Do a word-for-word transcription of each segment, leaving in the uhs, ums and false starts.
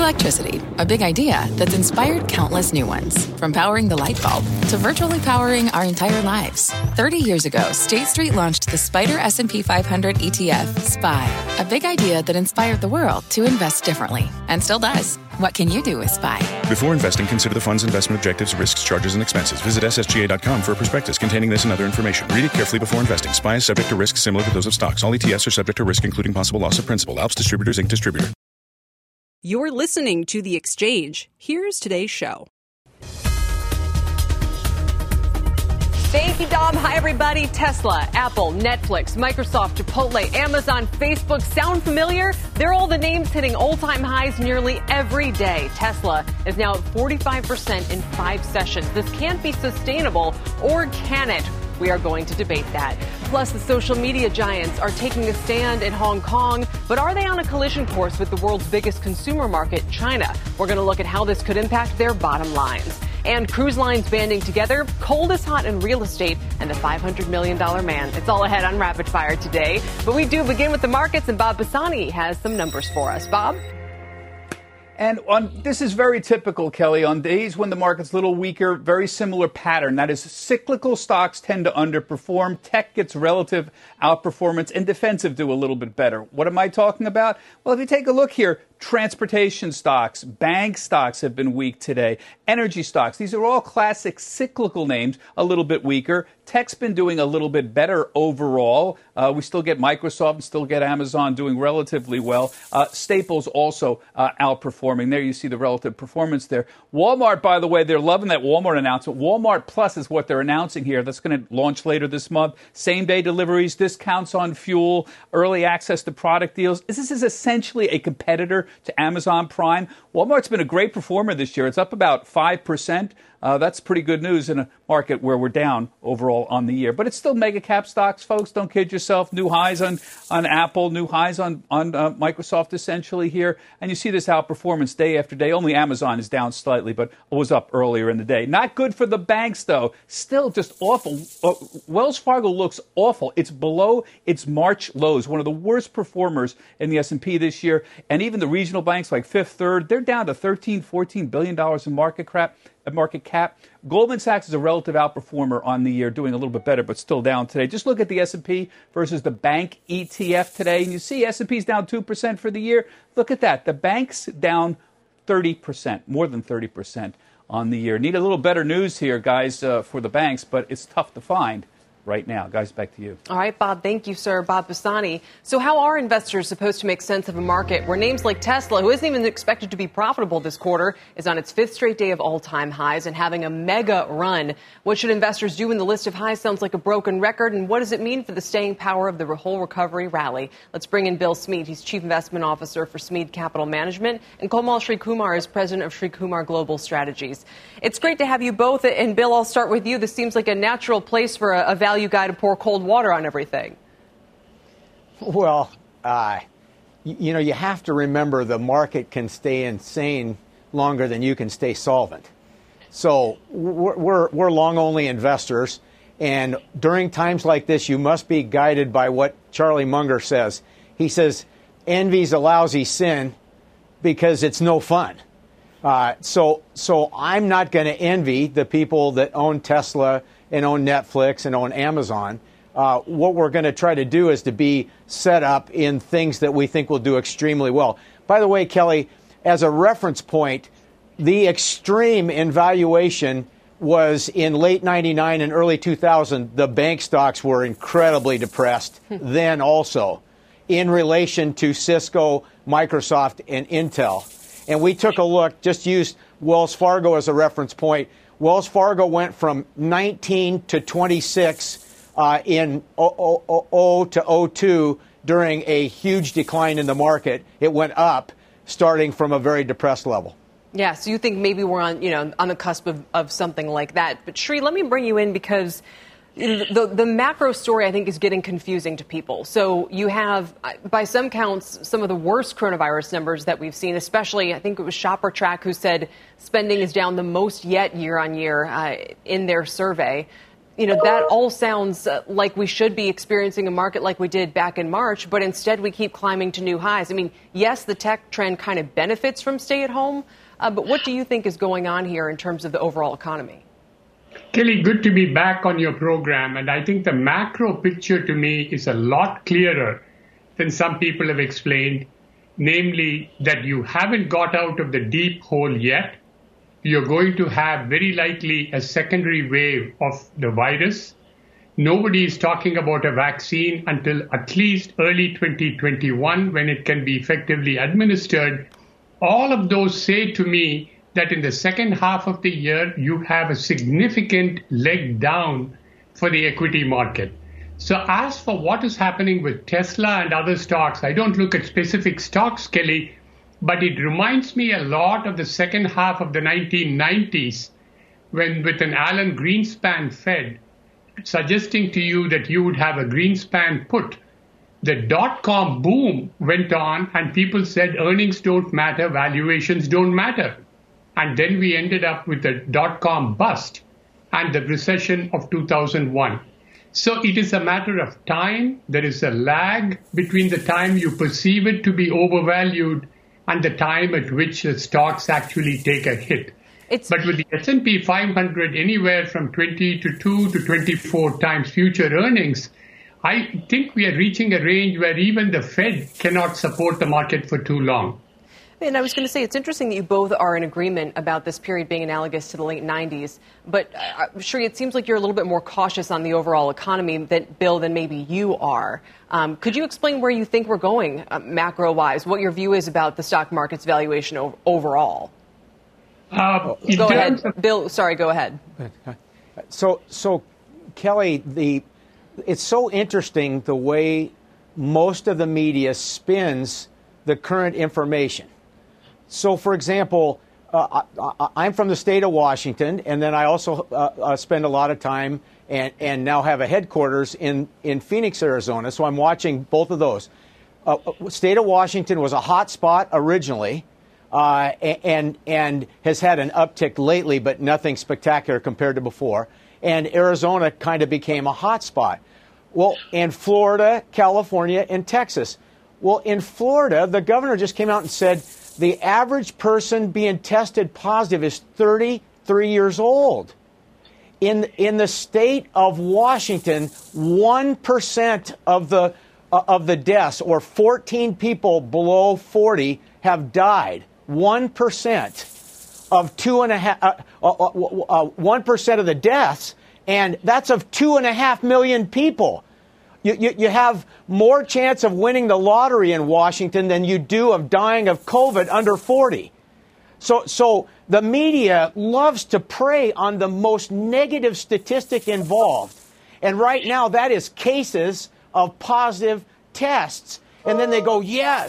Electricity, a big idea that's inspired countless new ones. From powering the light bulb to virtually powering our entire lives. thirty years ago, State Street launched the Spider S and P five hundred E T F, S P Y, a big idea that inspired the world to invest differently, and still does. What can you do with S P Y? Before investing, consider the fund's investment objectives, risks, charges, and expenses. Visit S S G A dot com for a prospectus containing this and other information. Read it carefully before investing. S P Y is subject to risks similar to those of stocks. All E T Fs are subject to risk, including possible loss of principal. Alps Distributors, Incorporated. Distributor. You're listening to The Exchange. Here's today's show. Thank you, Dom. Hi, everybody. Tesla, Apple, Netflix, Microsoft, Chipotle, Amazon, Facebook. Sound familiar? They're all the names hitting all-time highs nearly every day. Tesla is now at forty-five percent in five sessions. This can't be sustainable, or can it? We are going to debate that. Plus, the social media giants are taking a stand in Hong Kong, but are they on a collision course with the world's biggest consumer market, China? We're going to look at how this could impact their bottom lines. And cruise lines banding together, cold is hot in real estate, and the five hundred million dollars man. It's all ahead on Rapid Fire today. But we do begin with the markets, and Bob Bassani has some numbers for us. Bob? And on, this is very typical, Kelly. On days when the market's a little weaker, very similar pattern. That is, cyclical stocks tend to underperform. Tech gets relative outperformance, and defensive do a little bit better. What am I talking about? Well, if you take a look here, transportation stocks, bank stocks have been weak today. Energy stocks, these are all classic cyclical names, a little bit weaker. Tech's been doing a little bit better overall. Uh, we still get Microsoft and still get Amazon doing relatively well. Uh, Staples also uh, outperforming. There you see the relative performance there. Walmart, by the way, they're loving that Walmart announcement. Walmart Plus is what they're announcing here. That's going to launch later this month. Same-day deliveries, discounts on fuel, early access to product deals. This is essentially a competitor to Amazon Prime. Walmart's been a great performer this year. It's up about five percent. Uh, that's pretty good news in a market where we're down overall on the year. But it's still mega cap stocks, folks. Don't kid yourself. New highs on, on Apple, new highs on, on uh, Microsoft essentially here. And you see this outperformance day after day. Only Amazon is down slightly, but was up earlier in the day. Not good for the banks, though. Still just awful. Uh, Wells Fargo looks awful. It's below its March lows, one of the worst performers in the S and P this year. And even the regional banks like Fifth Third, they're down to thirteen, fourteen billion dollars in market cap. Market cap. Goldman Sachs is a relative outperformer on the year, doing a little bit better, but still down today. Just look at the S and P versus the bank E T F today, and you see S and P's down two percent for the year. Look at that. The bank's down thirty percent, more than thirty percent on the year. Need a little better news here, guys, uh, for the banks, but it's tough to find right now. Guys, back to you. All right, Bob. Thank you, sir. Bob Bassani. So how are investors supposed to make sense of a market where names like Tesla, who isn't even expected to be profitable this quarter, is on its fifth straight day of all-time highs and having a mega run? What should investors do when the list of highs sounds like a broken record? And what does it mean for the staying power of the whole recovery rally? Let's bring in Bill Smead. He's Chief Investment Officer for Smead Capital Management. And Komal Srikumar is President of Srikumar Global Strategies. It's great to have you both. And Bill, I'll start with you. This seems like a natural place for a, a value you got to pour cold water on everything. Well, uh, you, you know, you have to remember the market can stay insane longer than you can stay solvent. So we're, we're, we're long-only investors, and during times like this, you must be guided by what Charlie Munger says. He says, envy's a lousy sin because it's no fun. Uh, so, so I'm not going to envy the people that own Tesla and own Netflix and own Amazon. Uh, what we're going to try to do is to be set up in things that we think will do extremely well. By the way, Kelly, as a reference point, the extreme in valuation was in late ninety-nine and early two thousand. The bank stocks were incredibly depressed then also in relation to Cisco, Microsoft, and Intel. And we took a look, just used Wells Fargo as a reference point. Wells Fargo went from nineteen to twenty-six uh, in oh to oh two during a huge decline in the market. It went up, starting from a very depressed level. Yeah, so you think maybe we're on, you know, on the cusp of, of something like that. But Sri, let me bring you in because the the macro story, I think, is getting confusing to people. So you have, by some counts, some of the worst coronavirus numbers that we've seen, especially, I think it was Shopper Track who said spending is down the most yet year on year uh, in their survey. you know, that all sounds uh, like we should be experiencing a market like we did back in March, but instead we keep climbing to new highs. I mean, yes, the tech trend kind of benefits from stay at home, uh, but what do you think is going on here in terms of the overall economy? Kelly, good to be back on your program. And I think the macro picture to me is a lot clearer than some people have explained, namely that you haven't got out of the deep hole yet. You're going to have very likely a secondary wave of the virus. Nobody is talking about a vaccine until at least early twenty twenty-one, when it can be effectively administered. All of those say to me that in the second half of the year, you have a significant leg down for the equity market. So as for what is happening with Tesla and other stocks, I don't look at specific stocks, Kelly, but it reminds me a lot of the second half of the nineteen nineties, when with an Alan Greenspan Fed suggesting to you that you would have a Greenspan put. The dot-com boom went on and people said earnings don't matter, valuations don't matter. And then we ended up with the dot-com bust and the recession of two thousand one. So it is a matter of time. There is a lag between the time you perceive it to be overvalued and the time at which the stocks actually take a hit. It's... But with the S and P five hundred anywhere from twenty to two to twenty-four times future earnings, I think we are reaching a range where even the Fed cannot support the market for too long. And I was going to say, it's interesting that you both are in agreement about this period being analogous to the late nineties. But, uh, Sri, it seems like you're a little bit more cautious on the overall economy, than, Bill, than maybe you are. Um, could you explain where you think we're going uh, macro-wise, what your view is about the stock market's valuation o- overall? Uh, go ahead. Of- Bill, sorry, go ahead. So, so, Kelly, the it's so interesting the way most of the media spins the current information. So, for example, uh, I, I'm from the state of Washington, and then I also uh, uh, spend a lot of time and, and now have a headquarters in, in Phoenix, Arizona. So I'm watching both of those. Uh, state of Washington was a hot spot originally uh, and, and has had an uptick lately, but nothing spectacular compared to before. And Arizona kind of became a hot spot. Well, in Florida, California, and Texas. Well, in Florida, the governor just came out and said the average person being tested positive is thirty-three years old. In in the state of Washington, one percent of the uh, of the deaths, or fourteen people below forty, have died. One percent of two and a half, uh, uh, uh, one percent of the deaths, and that's of two and a half million people. You, you, you have more chance of winning the lottery in Washington than you do of dying of COVID under forty. So, so the media loves to prey on the most negative statistic involved. And right now, that is cases of positive tests. And then they go, yeah.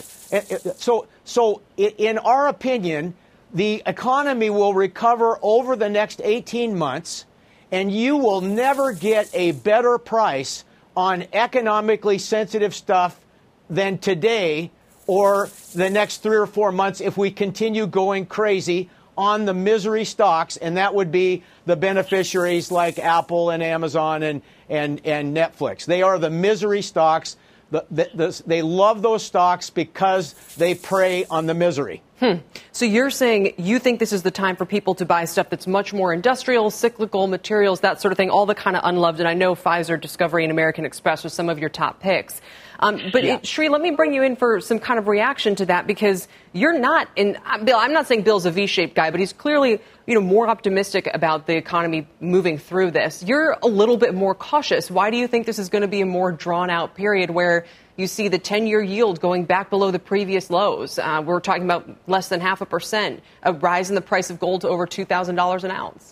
So, so in our opinion, the economy will recover over the next eighteen months, and you will never get a better price on economically sensitive stuff than today or the next three or four months if we continue going crazy on the misery stocks, and that would be the beneficiaries like Apple and Amazon and, and, and Netflix. They are the misery stocks. The, the, the, they love those stocks because they prey on the misery. Hmm. So you're saying you think this is the time for people to buy stuff that's much more industrial, cyclical, materials, that sort of thing, all the kind of unloved. And I know Pfizer, Discovery, and American Express are some of your top picks. Um, but yeah. it, Sri, let me bring you in for some kind of reaction to that, because you're not in Bill. I'm not saying Bill's a V-shaped guy, but he's clearly, you know, more optimistic about the economy moving through this. You're a little bit more cautious. Why do you think this is going to be a more drawn out period where you see the ten-year yield going back below the previous lows? Uh, we're talking about less than half a percent, a rise in the price of gold to over two thousand dollars an ounce.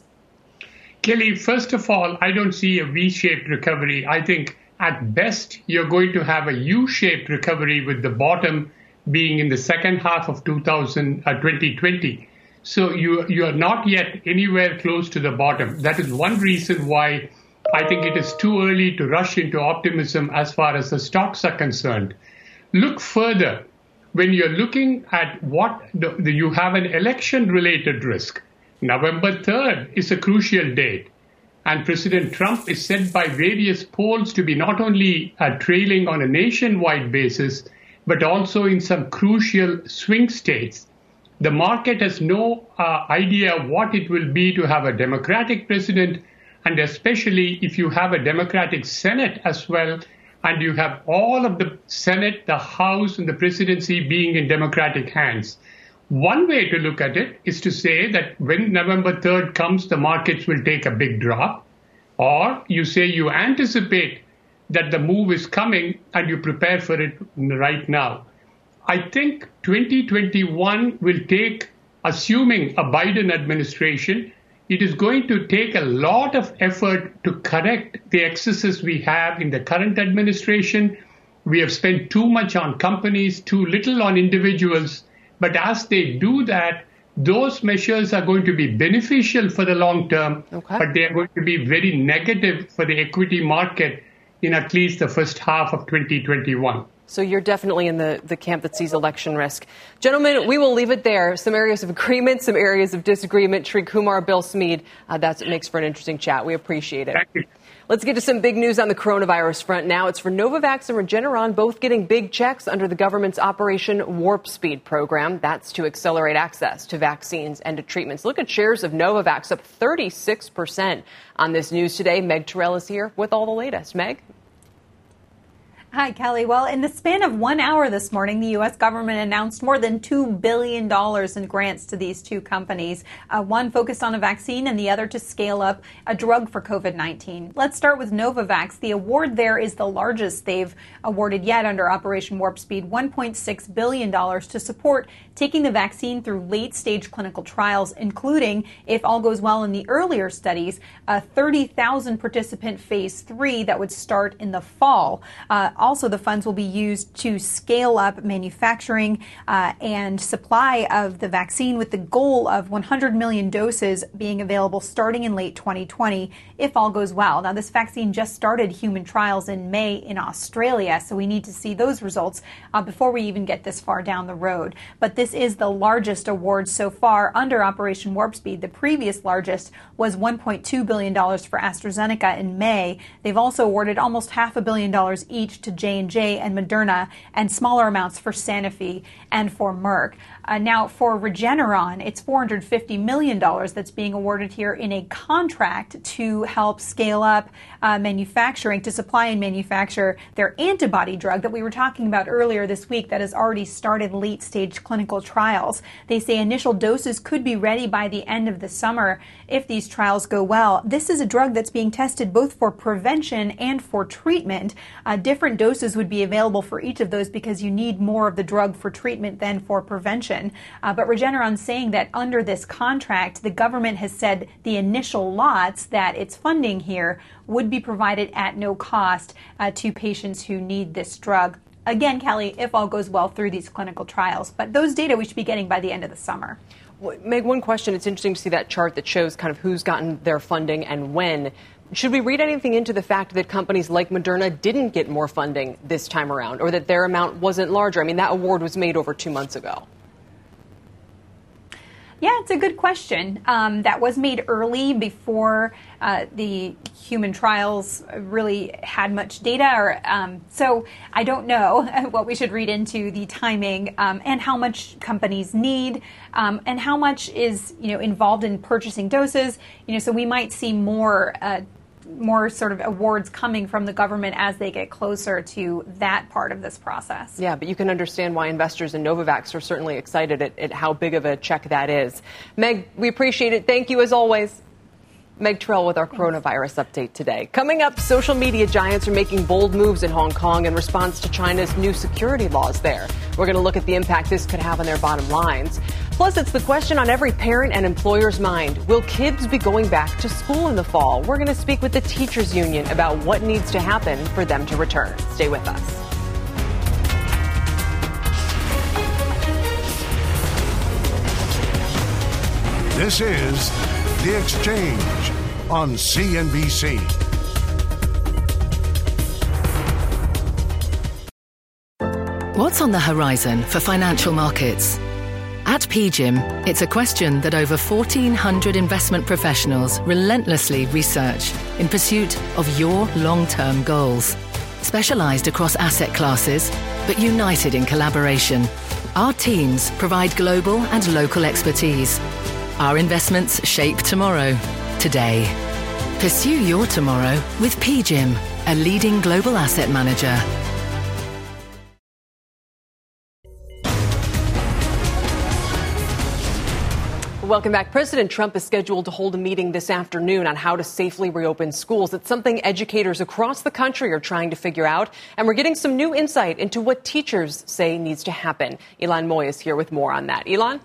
Kelly, first of all, I don't see a V-shaped recovery. I think at best you're going to have a U-shaped recovery, with the bottom being in the second half of two thousand, uh, twenty twenty. So you, you are not yet anywhere close to the bottom. That is one reason why I think it is too early to rush into optimism as far as the stocks are concerned. Look further. When you're looking at what the, the, you have an election-related risk. November third is a crucial date. And President Trump is said by various polls to be not only uh, trailing on a nationwide basis, but also in some crucial swing states. The market has no uh, idea what it will be to have a Democratic president, and especially if you have a Democratic Senate as well, and you have all of the Senate, the House, and the presidency being in Democratic hands. One way to look at it is to say that when November third comes, the markets will take a big drop. Or you say you anticipate that the move is coming and you prepare for it right now. I think twenty twenty-one will take, assuming a Biden administration, it is going to take a lot of effort to correct the excesses we have in the current administration. We have spent too much on companies, too little on individuals. But as they do that, those measures are going to be beneficial for the long term, okay. but they are going to be very negative for the equity market in at least the first half of twenty twenty-one. So you're definitely in the, the camp that sees election risk. Gentlemen, we will leave it there. Some areas of agreement, some areas of disagreement. Sri Kumar, Bill Smead, uh, that's what makes for an interesting chat. We appreciate it. Thank you. Let's get to some big news on the coronavirus front now. It's for Novavax and Regeneron, both getting big checks under the government's Operation Warp Speed program. That's to accelerate access to vaccines and to treatments. Look at shares of Novavax up thirty-six percent on this news today. Meg Terrell is here with all the latest. Meg? Hi, Kelly. Well, in the span of one hour this morning, the U S government announced more than two billion dollars in grants to these two companies, uh, one focused on a vaccine and the other to scale up a drug for COVID nineteen. Let's start with Novavax. The award there is the largest they've awarded yet under Operation Warp Speed, one point six billion dollars to support taking the vaccine through late-stage clinical trials, including, if all goes well in the earlier studies, a thirty thousand participant phase three that would start in the fall. Uh, Also, the funds will be used to scale up manufacturing uh, and supply of the vaccine with the goal of one hundred million doses being available starting in late twenty twenty, if all goes well. Now, this vaccine just started human trials in May in Australia, so we need to see those results uh, before we even get this far down the road. But this is the largest award so far under Operation Warp Speed. The previous largest was one point two billion dollars for AstraZeneca in May. They've also awarded almost half a billion dollars each to J and J and Moderna, and smaller amounts for Sanofi and for Merck. Uh, now, for Regeneron, it's four hundred fifty million dollars that's being awarded here in a contract to help scale up uh, manufacturing, to supply and manufacture their antibody drug that we were talking about earlier this week that has already started late-stage clinical trials. They say initial doses could be ready by the end of the summer if these trials go well. This is a drug that's being tested both for prevention and for treatment. Uh, different doses would be available for each of those because you need more of the drug for treatment than for prevention. Uh, but Regeneron's saying that under this contract, the government has said the initial lots that it's funding here would be provided at no cost uh, to patients who need this drug. Again, Kelly, if all goes well through these clinical trials. But those data we should be getting by the end of the summer. Well, Meg, one question. It's interesting to see that chart that shows kind of who's gotten their funding and when. Should we read anything into the fact that companies like Moderna didn't get more funding this time around, or that their amount wasn't larger? I mean, that award was made over two months ago. Yeah, it's a good question. Um, that was made early before uh, the human trials really had much data. Or, um, so I don't know what we should read into the timing um, and how much companies need um, and how much is, you know, involved in purchasing doses. You know, so we might see more uh, more sort of awards coming from the government as they get closer to that part of this process. Yeah, but you can understand why investors in Novavax are certainly excited at, at how big of a check that is. Meg, we appreciate it. Thank you as always. Meg Terrell with our coronavirus update today. Coming up, social media giants are making bold moves in Hong Kong in response to China's new security laws there. We're going to look at the impact this could have on their bottom lines. Plus, it's the question on every parent and employer's mind. Will kids be going back to school in the fall? We're going to speak with the teachers union about what needs to happen for them to return. Stay with us. This is The Exchange on C N B C. What's on the horizon for financial markets? At P G I M, it's a question that over fourteen hundred investment professionals relentlessly research in pursuit of your long-term goals. Specialised across asset classes, but united in collaboration, our teams provide global and local expertise. Our investments shape tomorrow, today. Pursue your tomorrow with P G I M, a leading global asset manager. Welcome back. President Trump is scheduled to hold a meeting this afternoon on how to safely reopen schools. It's something educators across the country are trying to figure out, and we're getting some new insight into what teachers say needs to happen. Ilan Moy is here with more on that. Ilan?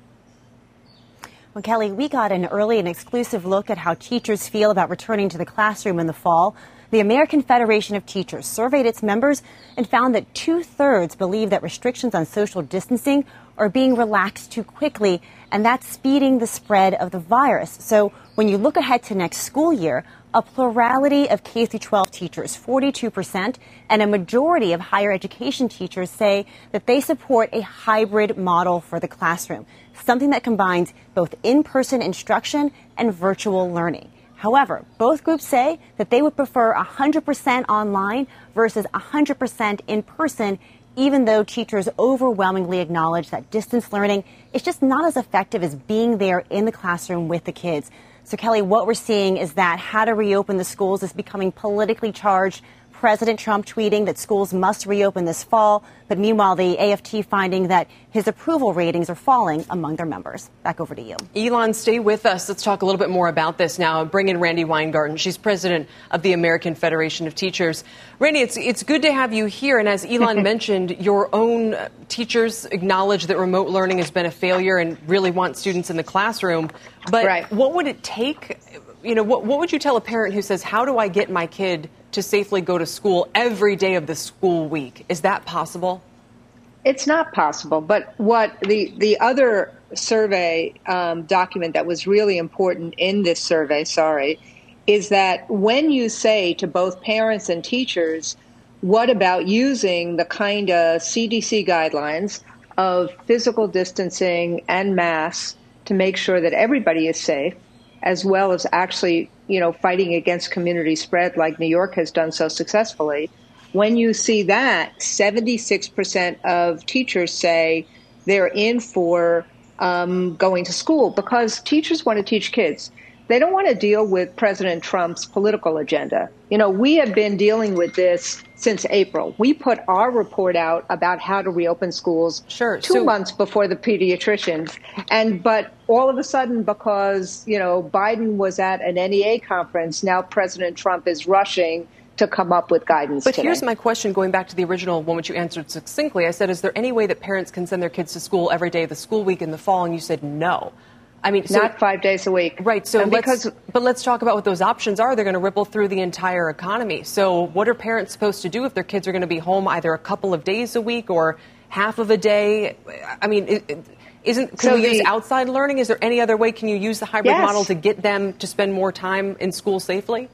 Well, Kelly, we got an early and exclusive look at how teachers feel about returning to the classroom in the fall. The American Federation of Teachers surveyed its members and found that two-thirds believe that restrictions on social distancing are being relaxed too quickly, and that's speeding the spread of the virus. So when you look ahead to next school year, a plurality of K through twelve teachers, forty-two percent, and a majority of higher education teachers say that they support a hybrid model for the classroom, something that combines both in-person instruction and virtual learning. However, both groups say that they would prefer one hundred percent online versus one hundred percent in person, even though teachers overwhelmingly acknowledge that distance learning is just not as effective as being there in the classroom with the kids. So, Kelly, what we're seeing is that how to reopen the schools is becoming politically charged. President Trump tweeting that schools must reopen this fall, but meanwhile, the A F T finding that his approval ratings are falling among their members. Back over to you. Ilan, stay with us. Let's talk a little bit more about this now. Bring in Randi Weingarten. She's president of the American Federation of Teachers. Randi, it's it's good to have you here. And as Ilan mentioned, your own teachers acknowledge that remote learning has been a failure and really want students in the classroom. But right. What would it take? You know, what, what would you tell a parent who says, how do I get my kid to safely go to school every day of the school week? Is that possible? It's not possible. But what the, the other survey um, document that was really important in this survey, sorry, is that when you say to both parents and teachers, what about using the kind of C D C guidelines of physical distancing and masks to make sure that everybody is safe, as well as actually, you know, fighting against community spread like New York has done so successfully. When you see that, seventy-six percent of teachers say they're in for um, going to school because teachers want to teach kids. They don't want to deal with President Trump's political agenda. You know, we have been dealing with this since April. We put our report out about how to reopen schools sure, two so- months before the pediatricians. And but all of a sudden, because, you know, Biden was at an N E A conference, now President Trump is rushing to come up with guidance But today. Here's my question, going back to the original one, which you answered succinctly. I said, is there any way that parents can send their kids to school every day of the school week in the fall? And you said no. I mean, so, not five days a week. Right. So, and let's, because, but let's talk about what those options are. They're going to ripple through the entire economy. So what are parents supposed to do if their kids are going to be home either a couple of days a week or half of a day? I mean, it, isn't can so we the, use outside learning? Is there any other way? Can you use the hybrid yes. model to get them to spend more time in school safely?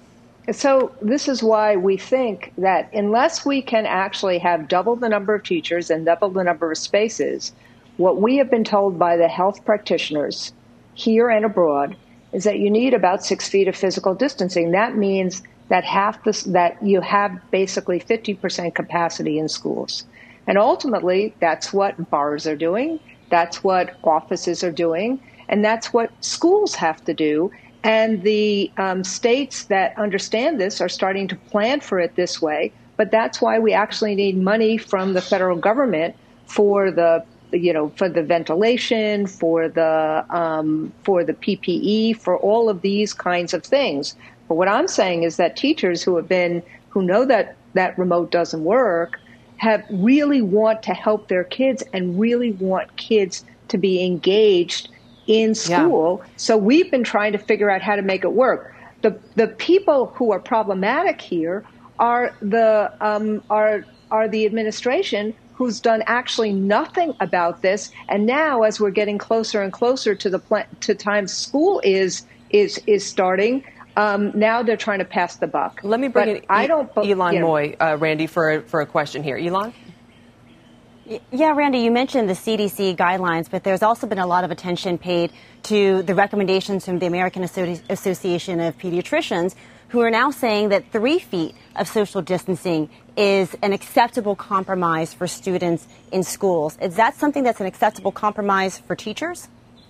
So this is why we think that unless we can actually have double the number of teachers and double the number of spaces, what we have been told by the health practitioners here and abroad is that you need about six feet of physical distancing. That means that half this, that you have basically fifty percent capacity in schools. And ultimately, that's what bars are doing. That's what offices are doing. And that's what schools have to do. And the um, states that understand this are starting to plan for it this way. But that's why we actually need money from the federal government for the, you know, for the ventilation, for the um, for the P P E, for all of these kinds of things. But what I'm saying is that teachers who have been, who know that that remote doesn't work, have really want to help their kids and really want kids to be engaged in school. Yeah. So we've been trying to figure out how to make it work. The the people who are problematic here are the um, are are the administration, who's done actually nothing about this. And now, as we're getting closer and closer to the pl- to time school is is is starting, um, now they're trying to pass the buck. Let me bring but in I don't, Ilan you know, Moy, uh, Randi, for a, for a question here. Ilan? Yeah, Randy, you mentioned the C D C guidelines, but there's also been a lot of attention paid to the recommendations from the American Associ- Association of Pediatricians, who are now saying that three feet of social distancing is an acceptable compromise for students in schools. Is that something that's an acceptable compromise for teachers?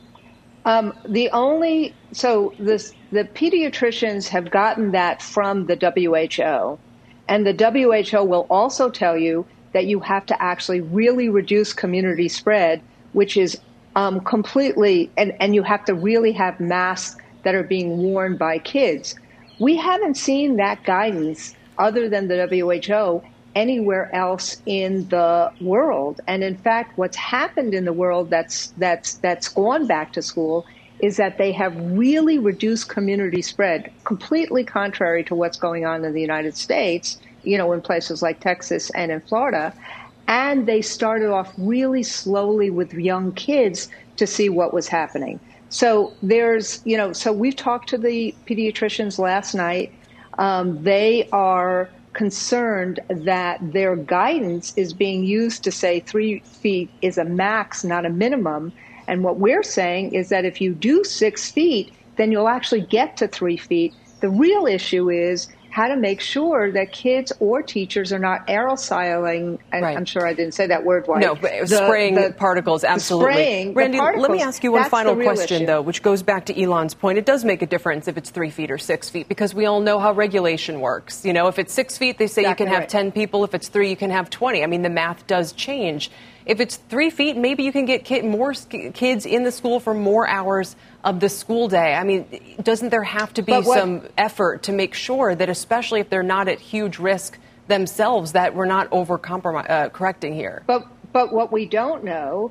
Um, the only, so this, the pediatricians have gotten that from the W H O, and the W H O will also tell you that you have to actually really reduce community spread, which is um, completely, and, and you have to really have masks that are being worn by kids. We haven't seen that guidance other than the W H O anywhere else in the world. And in fact, what's happened in the world that's that's that's gone back to school is that they have really reduced community spread, completely contrary to what's going on in the United States, you know, in places like Texas and in Florida. And they started off really slowly with young kids to see what was happening. So there's, you know, so we've talked to the pediatricians last night. Um, they are concerned that their guidance is being used to say three feet is a max, not a minimum. And what we're saying is that if you do six feet, then you'll actually get to three feet. The real issue is how to make sure that kids or teachers are not aerosoling, and right. I'm sure I didn't say that word right. No, but the, spraying the, particles, absolutely. The spraying, Randy, the particles, let me ask you one final question, issue. though, which goes back to Elon's point. It does make a difference if it's three feet or six feet, because we all know how regulation works. You know, if it's six feet, they say exactly you can have right. ten people. If it's three, you can have twenty. I mean, the math does change. If it's three feet, maybe you can get kid, more kids in the school for more hours of the school day. I mean, doesn't there have to be what, some effort to make sure that, especially if they're not at huge risk themselves, that we're not over uh, correcting here? But but what we don't know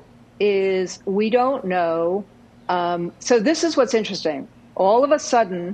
is we don't know. Um, so this is what's interesting. All of a sudden,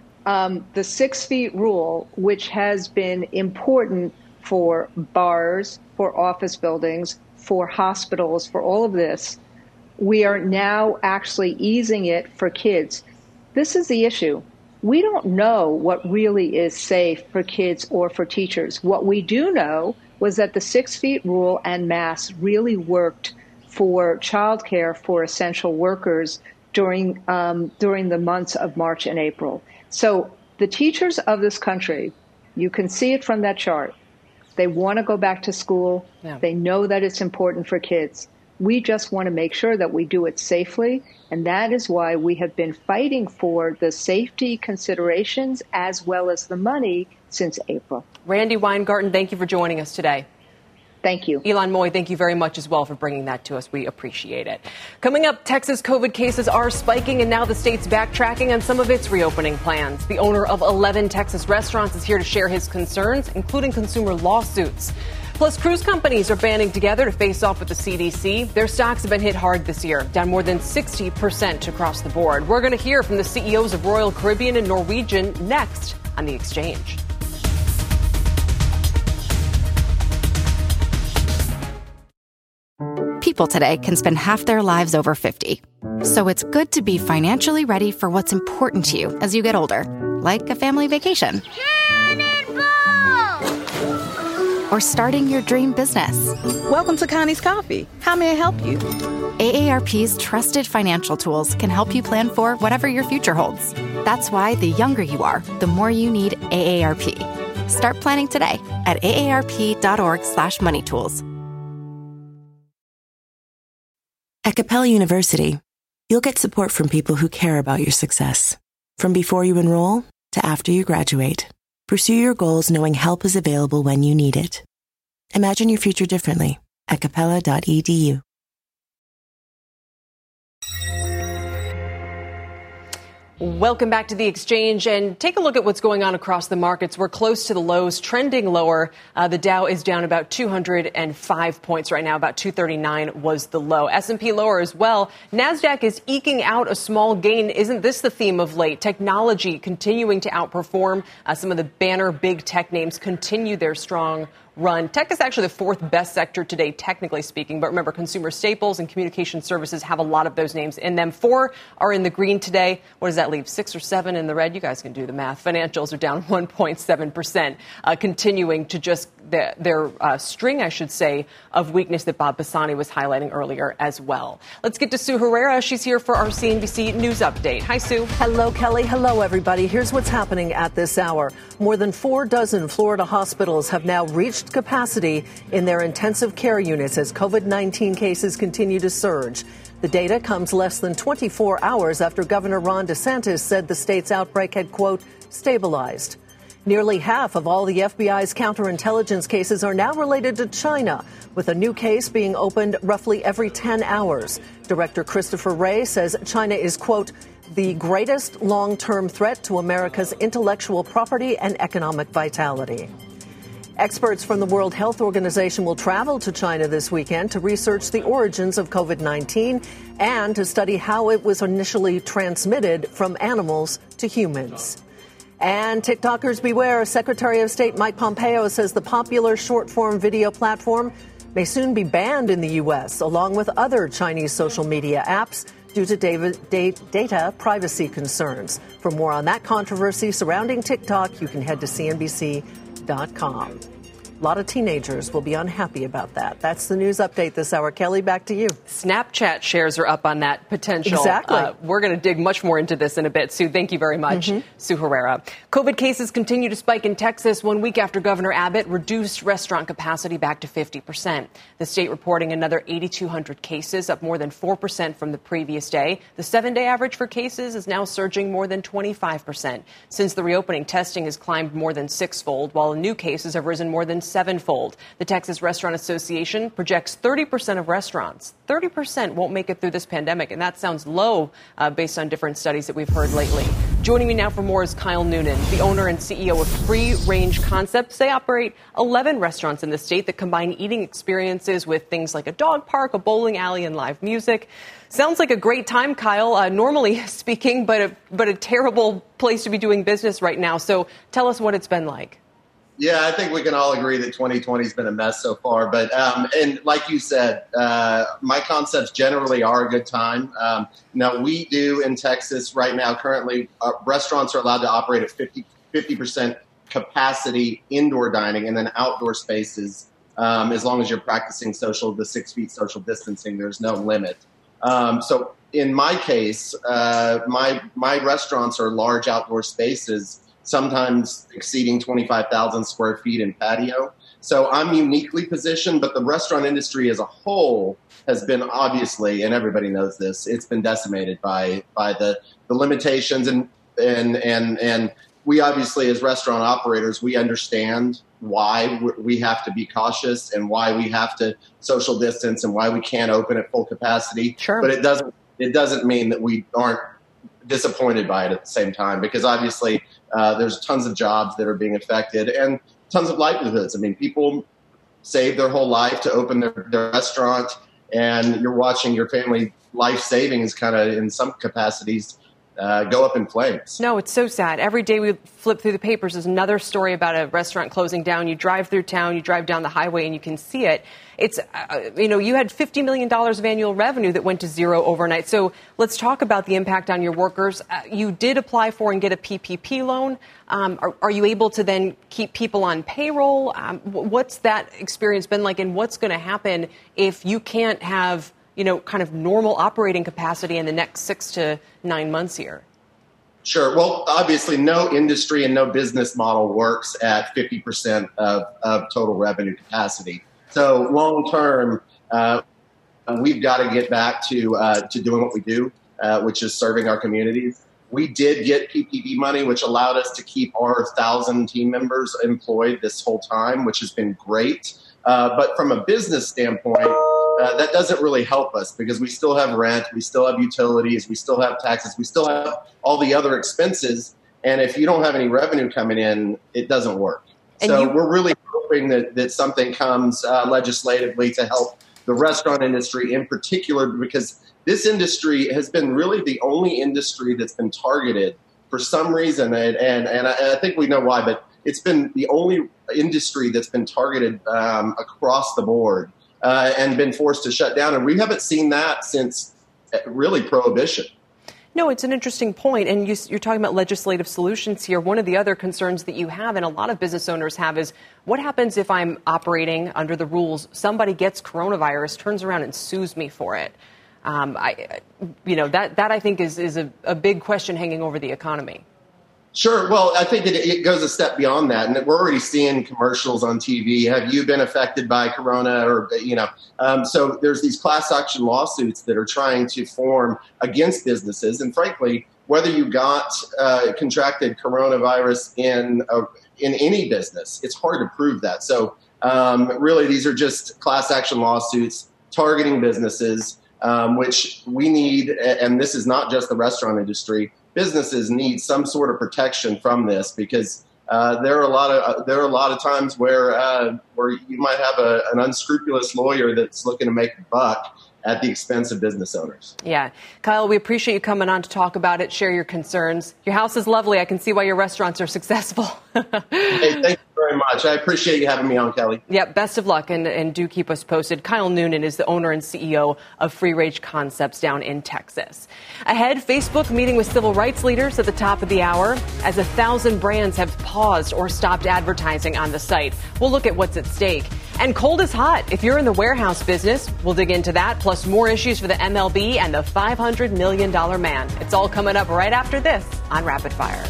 um, the six feet rule, which has been important for bars, for office buildings, for hospitals, for all of this, we are now actually easing it for kids. This is the issue. We don't know what really is safe for kids or for teachers. What we do know was that the six feet rule and masks really worked for childcare for essential workers during um, during the months of March and April. So the teachers of this country, you can see it from that chart. They want to go back to school. Yeah. They know that it's important for kids. We just want to make sure that we do it safely. And that is why we have been fighting for the safety considerations as well as the money since April. Randi Weingarten, thank you for joining us today. Thank you. Ylan Mui, thank you very much as well for bringing that to us. We appreciate it. Coming up, Texas COVID cases are spiking, and now the state's backtracking on some of its reopening plans. The owner of eleven Texas restaurants is here to share his concerns, including consumer lawsuits. Plus, cruise companies are banding together to face off with the C D C. Their stocks have been hit hard this year, down more than sixty percent across the board. We're going to hear from the C E Os of Royal Caribbean and Norwegian next on The Exchange. People today can spend half their lives over fifty. So it's good to be financially ready for what's important to you as you get older, like a family vacation. Or starting your dream business. Welcome to Connie's Coffee. How may I help you? A A R P's trusted financial tools can help you plan for whatever your future holds. That's why the younger you are, the more you need A A R P. Start planning today at aarp.org slash money tools. At Capella University, you'll get support from people who care about your success. From before you enroll to after you graduate, pursue your goals knowing help is available when you need it. Imagine your future differently at capella dot e d u. Welcome back to The Exchange, and take a look at what's going on across the markets. We're close to the lows, trending lower. Uh, the Dow is down about two hundred five points right now. About two thirty-nine was the low. S and P lower as well. NASDAQ is eking out a small gain. Isn't this the theme of late? Technology continuing to outperform. Uh, some of the banner big tech names continue their strong run. Tech is actually the fourth best sector today, technically speaking. But remember, consumer staples and communication services have a lot of those names in them. Four are in the green today. What does that leave? Six or seven in the red? You guys can do the math. Financials are down one point seven percent, uh, continuing to just the, their uh, string, I should say, of weakness that Bob Pisani was highlighting earlier as well. Let's get to Sue Herrera. She's here for our C N B C News Update. Hi, Sue. Hello, Kelly. Hello, everybody. Here's what's happening at this hour. More than four dozen Florida hospitals have now reached capacity in their intensive care units as COVID nineteen cases continue to surge. The data comes less than twenty-four hours after Governor Ron DeSantis said the state's outbreak had, quote, stabilized. Nearly half of all the F B I's counterintelligence cases are now related to China, with a new case being opened roughly every ten hours. Director Christopher Wray says China is, quote, the greatest long-term threat to America's intellectual property and economic vitality. Experts from the World Health Organization will travel to China this weekend to research the origins of COVID nineteen and to study how it was initially transmitted from animals to humans. And TikTokers beware. Secretary of State Mike Pompeo says the popular short-form video platform may soon be banned in the U S, along with other Chinese social media apps, due to data privacy concerns. For more on that controversy surrounding TikTok, you can head to C N B C dot com. A lot of teenagers will be unhappy about that. That's the news update this hour. Kelly, back to you. Snapchat shares are up on that potential. Exactly. Uh, we're going to dig much more into this in a bit. Sue, thank you very much. Mm-hmm. Sue Herrera. COVID cases continue to spike in Texas one week after Governor Abbott reduced restaurant capacity back to fifty percent. The state reporting another eight thousand two hundred cases, up more than four percent from the previous day. The seven-day average for cases is now surging more than twenty-five percent. Since the reopening, testing has climbed more than sixfold, while new cases have risen more than sevenfold. The Texas Restaurant Association projects thirty percent of restaurants, thirty percent won't make it through this pandemic, and that sounds low uh, based on different studies that we've heard lately. Joining me now for more is Kyle Noonan, the owner and C E O of Free Range Concepts. They operate eleven restaurants in the state that combine eating experiences with things like a dog park, a bowling alley, and live music. Sounds like a great time, Kyle, uh, normally speaking, but a, but a terrible place to be doing business right now. So tell us what it's been like. Yeah, I think we can all agree that twenty twenty has been a mess so far. But um, and like you said, uh, my concepts generally are a good time. Um, now, we do in Texas right now, currently, uh, restaurants are allowed to operate at fifty percent capacity indoor dining, and then outdoor spaces, um, as long as you're practicing social, the six feet social distancing, there's no limit. Um, so in my case, uh, my my restaurants are large outdoor spaces, sometimes exceeding twenty-five thousand square feet in patio. So I'm uniquely positioned, but the restaurant industry as a whole has been obviously, and everybody knows this, it's been decimated by by the, the limitations. And, and, and, and we obviously, as restaurant operators, we understand why we have to be cautious and why we have to social distance and why we can't open at full capacity. Sure. But it doesn't, it doesn't mean that we aren't disappointed by it at the same time, because obviously uh, there's tons of jobs that are being affected and tons of livelihoods. I mean, people save their whole life to open their, their restaurant, and you're watching your family life savings kind of in some capacities uh, go up in flames. No, it's so sad. Every day we flip through the papers, there's another story about a restaurant closing down. You drive through town, you drive down the highway, and you can see it. It's, uh, you know, you had fifty million dollars of annual revenue that went to zero overnight. So let's talk about the impact on your workers. Uh, you did apply for and get a P P P loan. Um, are, are you able to then keep people on payroll? Um, what's that experience been like, and what's going to happen if you can't have, you know, kind of normal operating capacity in the next six to nine months here? Sure. Well, obviously, no industry and no business model works at fifty percent of, of total revenue capacity. So long term, uh, we've got to get back to uh, to doing what we do, uh, which is serving our communities. We did get P P P money, which allowed us to keep our thousand team members employed this whole time, which has been great. Uh, but from a business standpoint, uh, that doesn't really help us, because we still have rent, we still have utilities, we still have taxes, we still have all the other expenses. And if you don't have any revenue coming in, it doesn't work. And so you- we're really hoping that, that something comes uh, legislatively to help the restaurant industry in particular, because this industry has been really the only industry that's been targeted for some reason. And, and, and, I, and I think we know why, but it's been the only industry that's been targeted um, across the board uh, and been forced to shut down. And we haven't seen that since really Prohibition. No, it's an interesting point. And you, you're talking about legislative solutions here. One of the other concerns that you have and a lot of business owners have is what happens if I'm operating under the rules, somebody gets coronavirus, turns around and sues me for it? Um, I, you know, that, that I think is, is a, a big question hanging over the economy. Sure. Well, I think it, it goes a step beyond that. And we're already seeing commercials on T V. Have you been affected by corona? Or, you know, um, so there's these class action lawsuits that are trying to form against businesses. And frankly, whether you got uh, contracted coronavirus in a, in any business, it's hard to prove that. So um, really, these are just class action lawsuits targeting businesses, um, which we need. And this is not just the restaurant industry. Businesses need some sort of protection from this because uh, there are a lot of uh, there are a lot of times where uh, where you might have a, an unscrupulous lawyer that's looking to make a buck at the expense of business owners. Yeah. Kyle, we appreciate you coming on to talk about it, share your concerns. Your house is lovely. I can see why your restaurants are successful. Hey, thank you very much. I appreciate you having me on, Kelly. Yeah, best of luck, and, and do keep us posted. Kyle Noonan is the owner and C E O of Free Range Concepts down in Texas. Ahead, Facebook meeting with civil rights leaders at the top of the hour as a thousand brands have paused or stopped advertising on the site. We'll look at what's at stake. And cold is hot. If you're in the warehouse business, we'll dig into that, plus more issues for the M L B and the five hundred million dollars man. It's all coming up right after this on Rapid Fire.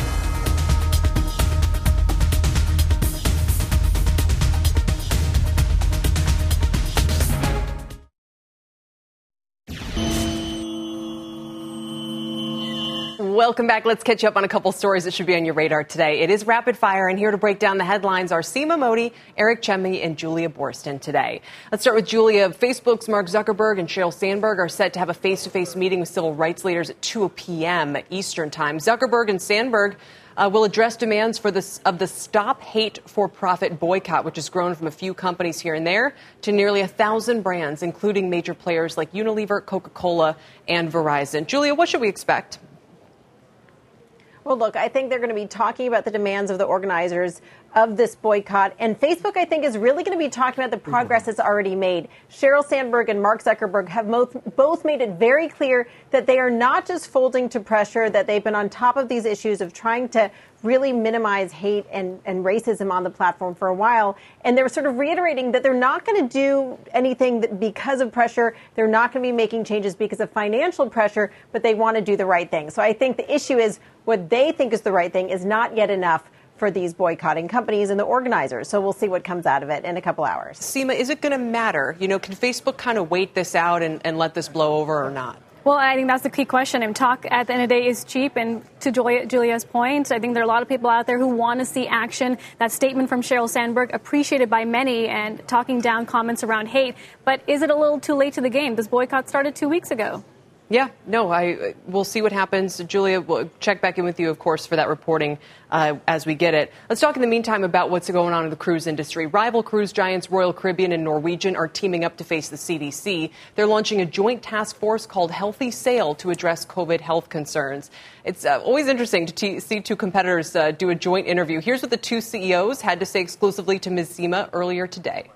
Welcome back. Let's catch up on a couple stories that should be on your radar today. It is Rapid Fire, and here to break down the headlines are Seema Modi, Eric Chemi, and Julia Boorstin today. Let's start with Julia. Facebook's Mark Zuckerberg and Sheryl Sandberg are set to have a face-to-face meeting with civil rights leaders at two p.m. Eastern Time. Zuckerberg and Sandberg uh, will address demands for the, of the Stop Hate for Profit boycott, which has grown from a few companies here and there to nearly a thousand brands, including major players like Unilever, Coca-Cola, and Verizon. Julia, what should we expect? Well, look, I think they're going to be talking about the demands of the organizers of this boycott. And Facebook, I think, is really going to be talking about the progress it's already made. Sheryl Sandberg and Mark Zuckerberg have both, both made it very clear that they are not just folding to pressure, that they've been on top of these issues of trying to really minimize hate and, and racism on the platform for a while. And they're sort of reiterating that they're not going to do anything that because of pressure. They're not going to be making changes because of financial pressure, but they want to do the right thing. So I think the issue is what they think is the right thing is not yet enough for these boycotting companies and the organizers. So we'll see what comes out of it in a couple hours. Seema, is it going to matter? You know, can Facebook kind of wait this out and, and let this blow over or not? Well, I think that's the key question. And talk at the end of the day is cheap. And to Julia, Julia's point, I think there are a lot of people out there who want to see action. That statement from Sheryl Sandberg, appreciated by many, and talking down comments around hate. But is it a little too late to the game? This boycott started two weeks ago. Yeah, no, I we'll see what happens. Julia, we'll check back in with you, of course, for that reporting uh, as we get it. Let's talk in the meantime about what's going on in the cruise industry. Rival cruise giants Royal Caribbean and Norwegian are teaming up to face the C D C. They're launching a joint task force called Healthy Sail to address COVID health concerns. It's uh, always interesting to t- see two competitors uh, do a joint interview. Here's what the two C E Os had to say exclusively to Miz Seema earlier today.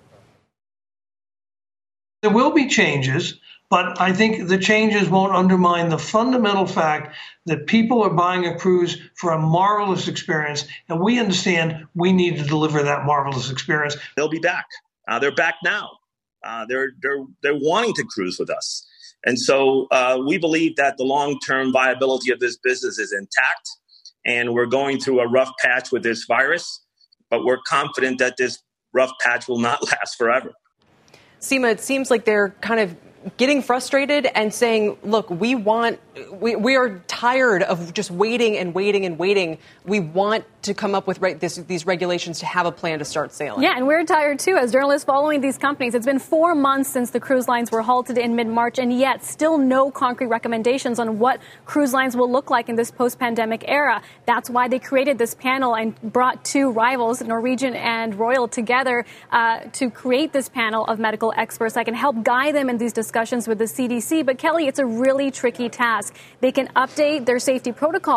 There will be changes. But I think the changes won't undermine the fundamental fact that people are buying a cruise for a marvelous experience, and we understand we need to deliver that marvelous experience. They'll be back. Uh, they're back now. Uh, they're they're they're wanting to cruise with us, and so uh, we believe that the long-term viability of this business is intact. And we're going through a rough patch with this virus, but we're confident that this rough patch will not last forever. Seema, it seems like they're kind of getting frustrated and saying, look, we want, we, we are tired of just waiting and waiting and waiting. We want to come up with right, this, these regulations to have a plan to start sailing. Yeah, and we're tired, too, as journalists following these companies. It's been four months since the cruise lines were halted in mid-March, and yet still no concrete recommendations on what cruise lines will look like in this post-pandemic era. That's why they created this panel and brought two rivals, Norwegian and Royal, together uh, to create this panel of medical experts that can help guide them in these discussions with the C D C. But, Kelly, it's a really tricky task. They can update their safety protocols,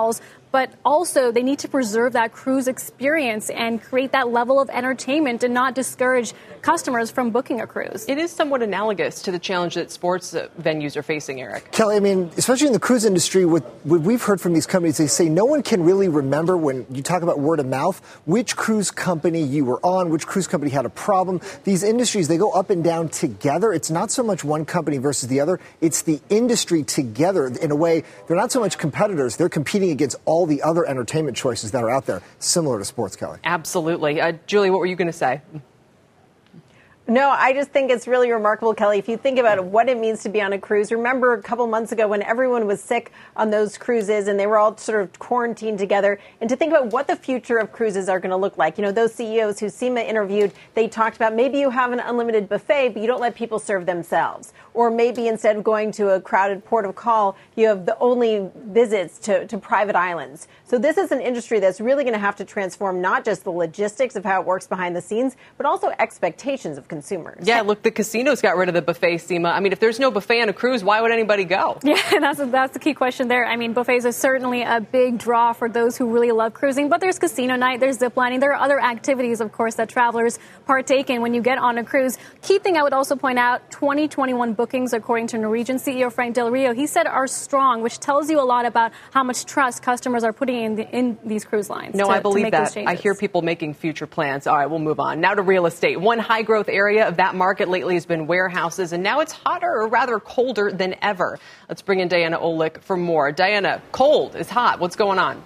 but also they need to preserve that cruise experience and create that level of entertainment and not discourage customers from booking a cruise. It is somewhat analogous to the challenge that sports uh, venues are facing, Eric. Kelly, I mean, especially in the cruise industry, what, what we've heard from these companies, they say no one can really remember when you talk about word of mouth, which cruise company you were on, which cruise company had a problem. These industries, they go up and down together. It's not so much one company versus the other. It's the industry together. In a way, they're not so much competitors. They're competing against all the other entertainment choices that are out there, similar to sports, Kelly. Absolutely. Uh, Julie, what were you going to say? No, I just think it's really remarkable, Kelly. If you think about what it means to be on a cruise, remember a couple months ago when everyone was sick on those cruises and they were all sort of quarantined together, and to think about what the future of cruises are going to look like. You know, those C E Os who SEMA interviewed, they talked about maybe you have an unlimited buffet, but you don't let people serve themselves. Or maybe instead of going to a crowded port of call, you have the only visits to, to private islands. So this is an industry that's really going to have to transform not just the logistics of how it works behind the scenes, but also expectations of consumers. Yeah, look, the casinos got rid of the buffet, SEMA. I mean, if there's no buffet on a cruise, why would anybody go? Yeah, that's that's the key question there. I mean, buffets are certainly a big draw for those who really love cruising, but there's casino night, there's zip lining, there are other activities, of course, that travelers partake in when you get on a cruise. Key thing I would also point out, twenty twenty-one bookings, according to Norwegian C E O Frank Del Rio, he said are strong, which tells you a lot about how much trust customers are putting in, the, in these cruise lines. No, to, I believe that. I hear people making future plans. All right, we'll move on. Now to real estate. One high growth area of that market lately has been warehouses, and now it's hotter or rather colder than ever. Let's bring in Diana Olick for more. Diana, cold is hot. What's going on?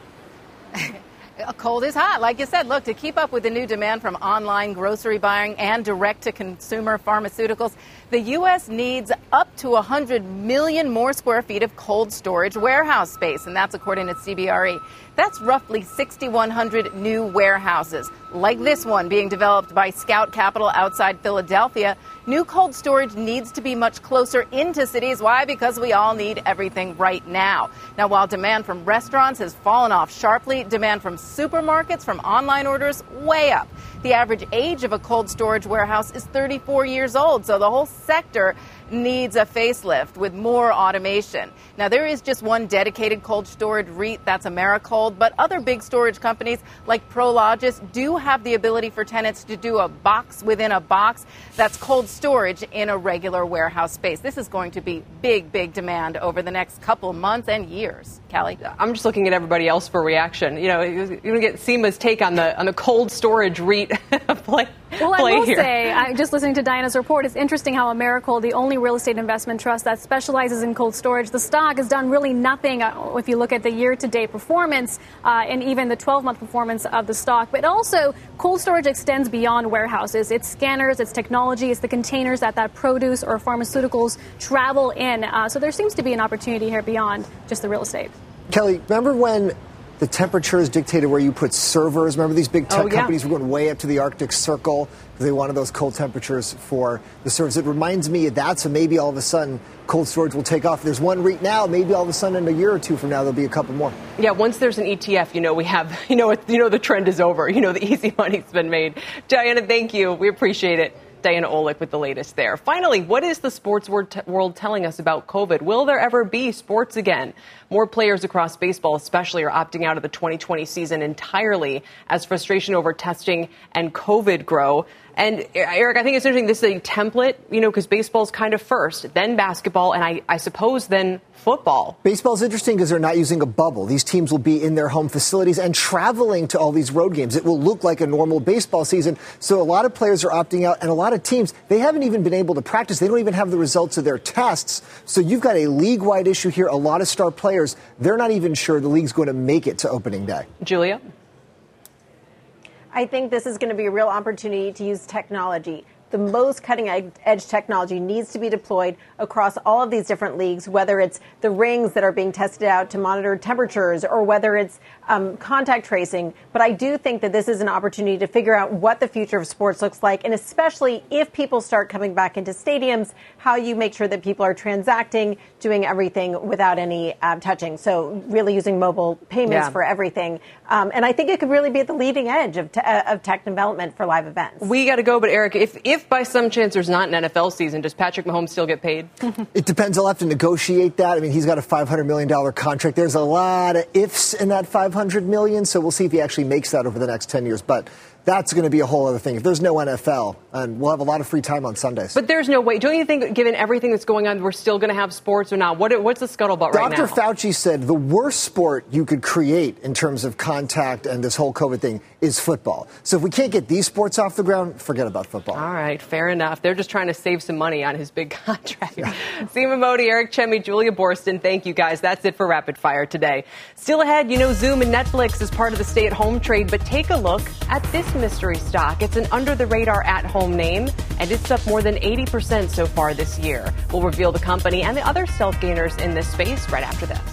Cold is hot. Like you said, look, to keep up with the new demand from online grocery buying and direct-to-consumer pharmaceuticals, the U S needs up to one hundred million more square feet of cold storage warehouse space, and that's according to C B R E. That's roughly six thousand one hundred new warehouses, like this one being developed by Scout Capital outside Philadelphia. New cold storage needs to be much closer into cities. Why? Because we all need everything right now. Now, while demand from restaurants has fallen off sharply, demand from supermarkets, from online orders, way up. The average age of a cold storage warehouse is thirty-four years old, so the whole sector needs a facelift with more automation. Now, there is just one dedicated cold storage REIT, that's Americold, but other big storage companies like Prologis do have the ability for tenants to do a box within a box. That's cold storage in a regular warehouse space. This is going to be big, big demand over the next couple months and years. Kelly? I'm just looking at everybody else for reaction. You know, you're going to get SEMA's take on the on the cold storage REIT play. Well, play I will here. say, I, just listening to Diana's report, it's interesting how Americold, the only real estate investment trust that specializes in cold storage, the stock has done really nothing uh, if you look at the year-to-date performance uh, and even the twelve-month performance of the stock. But also, cold storage extends beyond warehouses. It's scanners, it's technology, it's the containers that that produce or pharmaceuticals travel in. Uh, so there seems to be an opportunity here beyond just the real estate. Kelly, remember when the temperatures dictated where you put servers? Remember these big tech oh, yeah. companies were going way up to the Arctic Circle because they wanted those cold temperatures for the servers. It reminds me of that, so maybe all of a sudden cold storage will take off. There's one REIT now, maybe all of a sudden in a year or two from now there'll be a couple more. Yeah, once there's an E T F, you know, we have, you know, you know the trend is over. You know, the easy money's been made. Diana, thank you. We appreciate it. Diana Olick with the latest there. Finally, what is the sports world telling us about COVID? Will there ever be sports again? More players across baseball especially are opting out of the twenty twenty season entirely as frustration over testing and COVID grow. And Eric, I think it's interesting. This is a template, you know, because baseball's kind of first, then basketball, and I, I suppose then football. Baseball's interesting because they're not using a bubble. These teams will be in their home facilities and traveling to all these road games. It will look like a normal baseball season. So a lot of players are opting out, and a lot of teams, they haven't even been able to practice. They don't even have the results of their tests. So you've got a league-wide issue here. A lot of star players, they're not even sure the league's going to make it to opening day. Julia? I think this is going to be a real opportunity to use technology. The most cutting-edge technology needs to be deployed across all of these different leagues, whether it's the rings that are being tested out to monitor temperatures or whether it's um, contact tracing. But I do think that this is an opportunity to figure out what the future of sports looks like, and especially if people start coming back into stadiums, how you make sure that people are transacting, doing everything without any uh, touching. So really using mobile payments yeah. for everything. Um, and I think it could really be at the leading edge of, te- of tech development for live events. We got to go, but Eric, if if If by some chance there's not an N F L season, does Patrick Mahomes still get paid? It depends. He'll have to negotiate that. I mean, he's got a five hundred million dollars contract. There's a lot of ifs in that five hundred million dollars, so we'll see if he actually makes that over the next ten years. But that's going to be a whole other thing. If there's no N F L, and we'll have a lot of free time on Sundays. But there's no way. Don't you think, given everything that's going on, we're still going to have sports or not? What, what's the scuttlebutt right now? Doctor Fauci said the worst sport you could create in terms of contact and this whole COVID thing is football. So if we can't get these sports off the ground, forget about football. All right, fair enough. They're just trying to save some money on his big contract. Yeah. Seema Modi, Eric Chemi, Julia Boorstin, thank you guys. That's it for Rapid Fire today. Still ahead, you know Zoom and Netflix is part of the stay-at-home trade, but take a look at this mystery stock. It's an under-the-radar at-home name, and it's up more than eighty percent so far this year. We'll reveal the company and the other stealth gainers in this space right after this.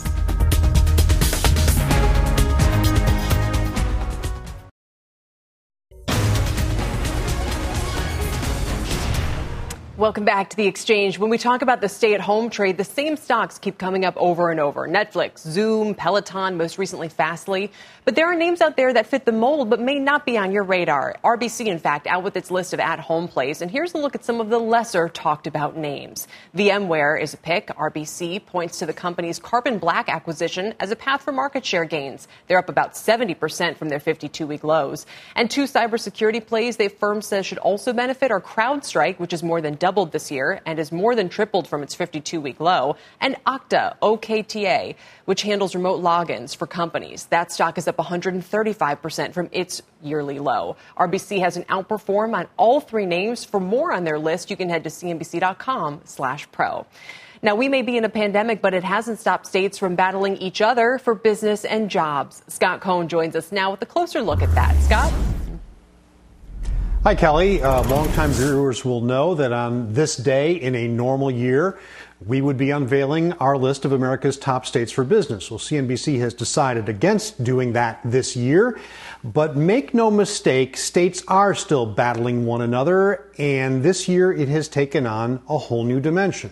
Welcome back to The Exchange. When we talk about the stay-at-home trade, the same stocks keep coming up over and over. Netflix, Zoom, Peloton, most recently Fastly. But there are names out there that fit the mold but may not be on your radar. R B C, in fact, out with its list of at-home plays. And here's a look at some of the lesser talked-about names. VMware is a pick. R B C points to the company's Carbon Black acquisition as a path for market share gains. They're up about seventy percent from their fifty-two-week lows. And two cybersecurity plays the firm says should also benefit are CrowdStrike, which is more than doubled this year and has more than tripled from its fifty-two-week low, and Okta, O K T A, which handles remote logins for companies. That stock is up one hundred thirty-five percent from its yearly low. R B C has an outperform on all three names. For more on their list, you can head to C N B C dot com slash pro. Now, we may be in a pandemic, but it hasn't stopped states from battling each other for business and jobs. Scott Cohn joins us now with a closer look at that. Scott? Hi, Kelly. Uh, longtime viewers will know that on this day in a normal year, we would be unveiling our list of America's top states for business. Well, C N B C has decided against doing that this year. But make no mistake, states are still battling one another, and this year it has taken on a whole new dimension.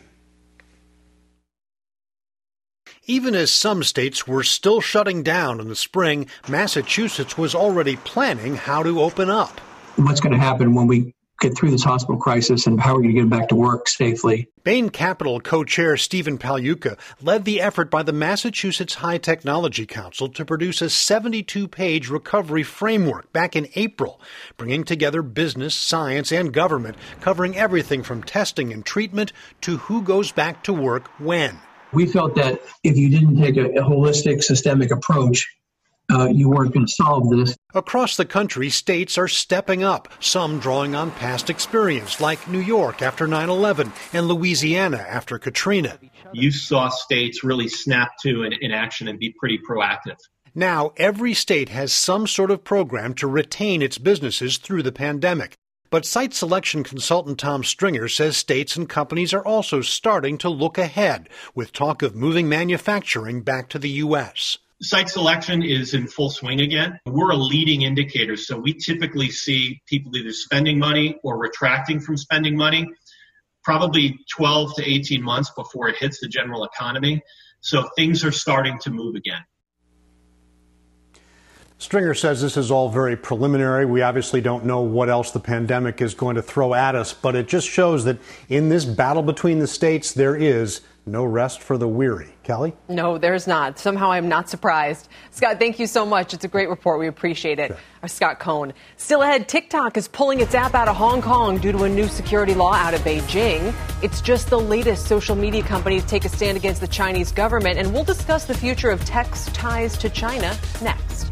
Even as some states were still shutting down in the spring, Massachusetts was already planning how to open up. What's going to happen when we get through this hospital crisis, and how are we going to get back to work safely? Bain Capital co-chair Stephen Pagliuca led the effort by the Massachusetts High Technology Council to produce a seventy-two page recovery framework back in April, bringing together business, science, and government, covering everything from testing and treatment to who goes back to work when. We felt that if you didn't take a, a holistic, systemic approach, Uh, you weren't going to solve this. Across the country, states are stepping up, some drawing on past experience, like New York after nine eleven and Louisiana after Katrina. You saw states really snap to in, in action and be pretty proactive. Now, every state has some sort of program to retain its businesses through the pandemic. But site selection consultant Tom Stringer says states and companies are also starting to look ahead, with talk of moving manufacturing back to the U S. Site selection is in full swing again. We're a leading indicator, so we typically see people either spending money or retracting from spending money, probably twelve to eighteen months before it hits the general economy. So things are starting to move again. Stringer says this is all very preliminary. We obviously don't know what else the pandemic is going to throw at us, but it just shows that in this battle between the states, there is no rest for the weary. Kelly? No, there's not. Somehow I'm not surprised. Scott, thank you so much. It's a great report. We appreciate it. Sure. Our Scott Cohn. Still ahead, TikTok is pulling its app out of Hong Kong due to a new security law out of Beijing. It's just the latest social media company to take a stand against the Chinese government, and we'll discuss the future of tech's ties to China next.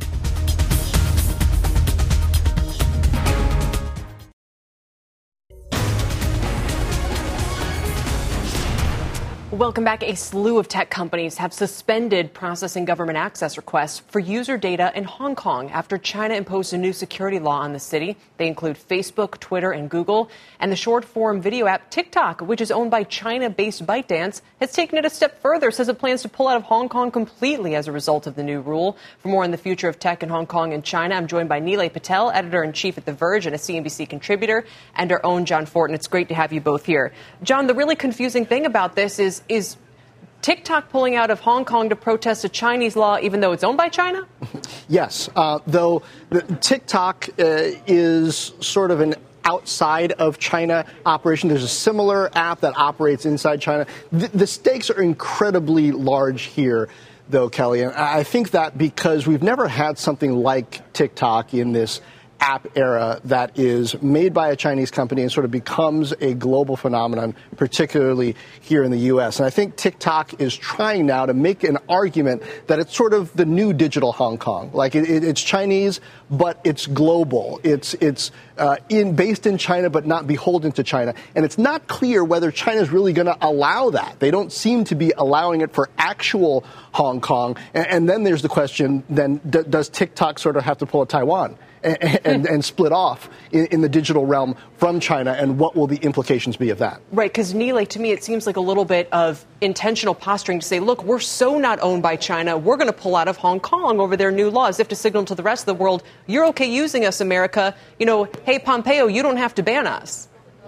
Welcome back. A slew of tech companies have suspended processing government access requests for user data in Hong Kong after China imposed a new security law on the city. They include Facebook, Twitter, and Google. And the short-form video app TikTok, which is owned by China-based ByteDance, has taken it a step further, says it plans to pull out of Hong Kong completely as a result of the new rule. For more on the future of tech in Hong Kong and China, I'm joined by Nilay Patel, editor-in-chief at The Verge and a C N B C contributor, and our own John Fortin. It's great to have you both here. John, the really confusing thing about this is is TikTok pulling out of Hong Kong to protest a Chinese law, even though it's owned by China? Yes, uh, though the TikTok uh, is sort of an outside of China operation. There's a similar app that operates inside China. The, the stakes are incredibly large here, though, Kelly. And I think that because we've never had something like TikTok in this app era that is made by a Chinese company and sort of becomes a global phenomenon, particularly here in the U S. And I think TikTok is trying now to make an argument that it's sort of the new digital Hong Kong. Like it, it, it's Chinese, but it's global. It's it's uh, in based in China, but not beholden to China. And it's not clear whether China is really going to allow that. They don't seem to be allowing it for actual Hong Kong. And, and then there's the question: then d- does TikTok sort of have to pull a Taiwan? And, and, and split off in, in the digital realm from China, and what will the implications be of that? Right, because Nilay, to me, it seems like a little bit of intentional posturing to say, look, we're so not owned by China, we're going to pull out of Hong Kong over their new laws, as if to signal to the rest of the world, you're okay using us, America. You know, hey, Pompeo, you don't have to ban us.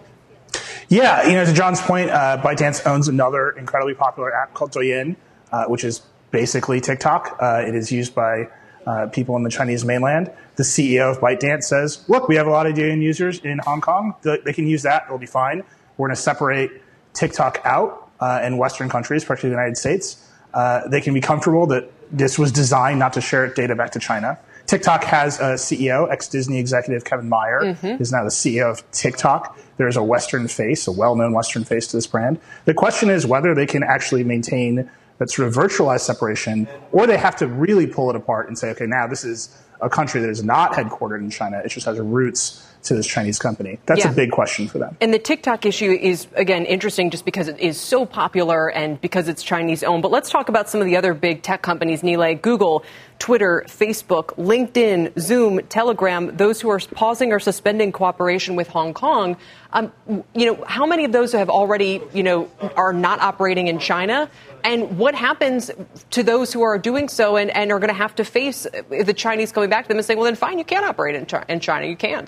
Yeah, you know, to John's point, uh, ByteDance owns another incredibly popular app called Douyin, uh, which is basically TikTok. Uh, it is used by uh, people in the Chinese mainland. The C E O of ByteDance says, look, we have a lot of Douyin users in Hong Kong. They can use that. It'll be fine. We're going to separate TikTok out uh, in Western countries, particularly the United States. Uh, they can be comfortable that this was designed not to share data back to China. TikTok has a C E O, ex-Disney executive Kevin Mayer, mm-hmm. is now the C E O of TikTok. There's a Western face, a well-known Western face to this brand. The question is whether they can actually maintain that sort of virtualized separation, or they have to really pull it apart and say, okay, now this is a country that is not headquartered in China. It just has roots to this Chinese company. That's yeah. a big question for them. And the TikTok issue is, again, interesting just because it is so popular and because it's Chinese owned. But let's talk about some of the other big tech companies, Nilay: Google, Twitter, Facebook, LinkedIn, Zoom, Telegram, those who are pausing or suspending cooperation with Hong Kong. Um, you know, how many of those have already, you know, are not operating in China? And what happens to those who are doing so and, and are going to have to face the Chinese coming back to them and saying, well, then fine, you can't operate in, China. in China. You can't.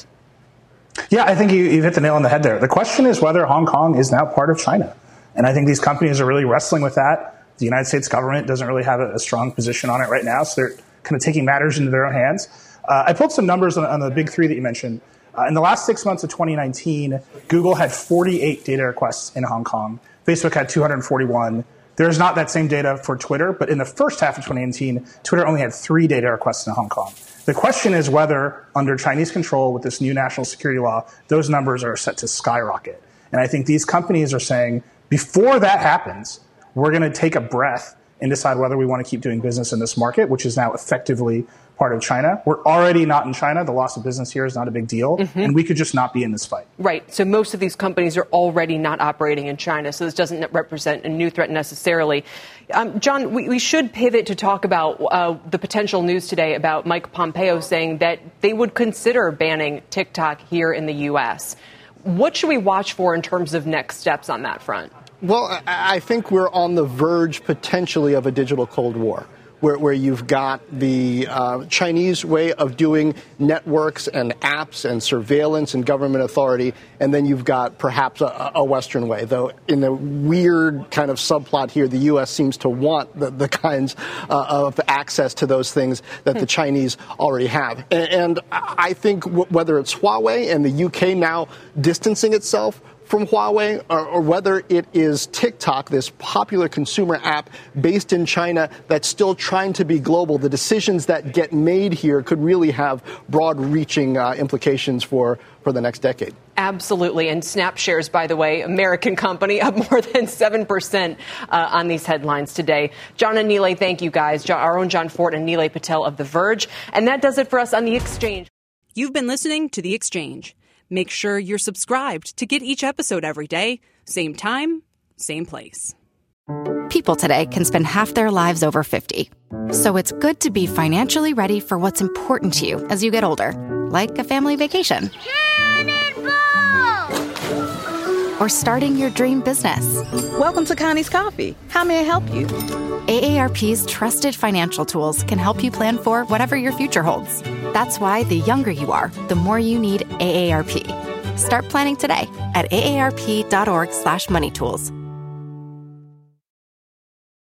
Yeah, I think you, you've hit the nail on the head there. The question is whether Hong Kong is now part of China. And I think these companies are really wrestling with that. The United States government doesn't really have a, a strong position on it right now, so they're kind of taking matters into their own hands. Uh, I pulled some numbers on, on the big three that you mentioned. Uh, in the last six months of twenty nineteen, Google had forty-eight data requests in Hong Kong. Facebook had two hundred forty-one. There's not that same data for Twitter, but in the first half of twenty nineteen, Twitter only had three data requests in Hong Kong. The question is whether, under Chinese control with this new national security law, those numbers are set to skyrocket. And I think these companies are saying, before that happens, we're going to take a breath and decide whether we want to keep doing business in this market, which is now effectively part of China. We're already not in China. The loss of business here is not a big deal. Mm-hmm. And we could just not be in this fight. Right. So most of these companies are already not operating in China. So this doesn't represent a new threat necessarily. Um, John, we, we should pivot to talk about uh, the potential news today about Mike Pompeo saying that they would consider banning TikTok here in the U S. What should we watch for in terms of next steps on that front? Well, I think we're on the verge potentially of a digital Cold War, where, where you've got the uh, Chinese way of doing networks and apps and surveillance and government authority, and then you've got perhaps a, a Western way, though in a weird kind of subplot here, the U S seems to want the, the kinds uh, of access to those things that the Chinese already have. And, and I think w- whether it's Huawei and the U K now distancing itself from Huawei, or, or whether it is TikTok, this popular consumer app based in China that's still trying to be global, the decisions that get made here could really have broad-reaching uh, implications for, for the next decade. Absolutely. And Snap shares, by the way, American company, up more than seven percent uh, on these headlines today. John and Nilay, thank you guys. John, our own John Fort and Nilay Patel of The Verge. And that does it for us on The Exchange. You've been listening to The Exchange. Make sure you're subscribed to get each episode every day. Same time, same place. People today can spend half their lives over fifty. So it's good to be financially ready for what's important to you as you get older, like a family vacation. Cannonball! Or starting your dream business. Welcome to Connie's Coffee. How may I help you? A A R P's trusted financial tools can help you plan for whatever your future holds. That's why the younger you are, the more you need A A R P. Start planning today at aarp.org slash money tools.